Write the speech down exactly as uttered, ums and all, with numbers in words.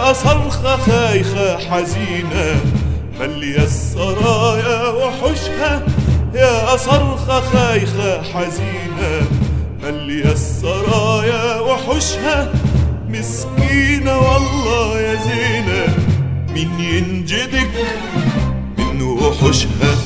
يا صرخة خايخة حزينة مليا السرايا وحوشها، يا صرخة خايخة حزينة مليا السرايا وحوشها، مسكينة والله يا زينة مين ينجدك من وحوشها.